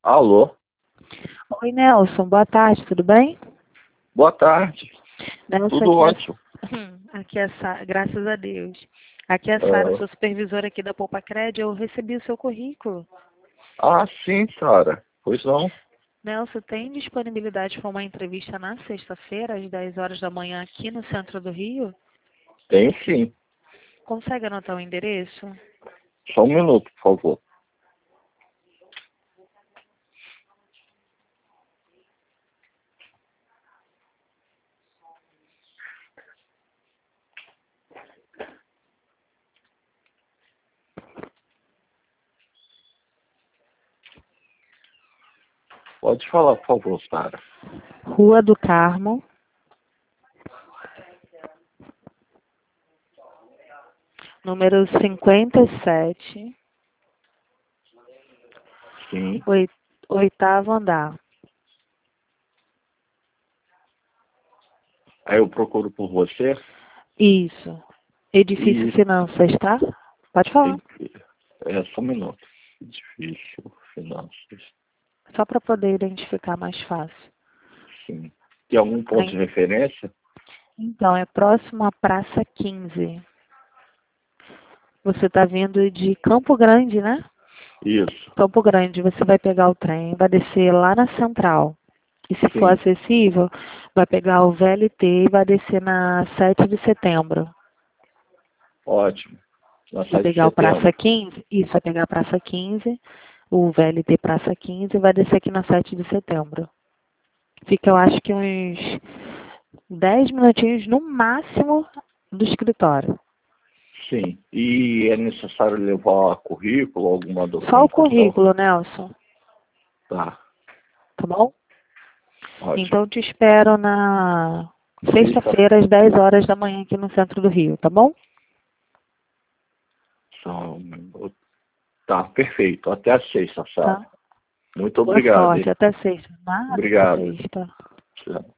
Alô, Oi, Nelson. Boa tarde, tudo bem? boa tarde. Nelson, Tudo ótimo. aqui é a Sara, graças a Deus. Aqui é a Sara, Ah, sou supervisora aqui da Poupa Cred. Eu recebi o seu currículo. sim, Sara. Pois não? Nelson, tem disponibilidade para uma entrevista na sexta-feira, às 10 horas da manhã, aqui no centro do Rio? Tem sim. Consegue anotar o endereço? Só um minuto, por favor. Pode falar, por favor, Sara. Rua do Carmo, número 57, Sim. oitavo andar. Aí eu procuro por você. Isso. Edifício E Finanças, tá? Pode falar. tem que... Só um minuto. Difícil, finanças. Só para poder identificar mais fácil. Sim. Tem algum ponto de Aí, referência? então, é próximo à Praça 15. Você está vindo de Campo Grande, né? Isso. Campo Grande, você vai pegar o trem, vai descer lá na Central. E se for Sim. acessível, vai pegar o VLT e vai descer na 7 de setembro. Ótimo. Na Vai 7 de pegar o Praça setembro. 15, isso, vai pegar a Praça 15, o VLT Praça 15 e vai descer aqui na 7 de setembro. Fica, eu acho que uns 10 minutinhos no máximo do escritório. Sim. E é necessário levar currículo, alguma Só o documentação? currículo, Nelson, Tá. tá bom? Ótimo. Então te espero na Sexta. sexta-feira, às 10 horas da manhã, aqui no centro do Rio, tá bom? Só um minuto. Tá, perfeito. Até a sexta, Sara. Tá. Muito Boa obrigado, sorte, hein? até sexta. Nada, até Obrigado. sexta. Tchau.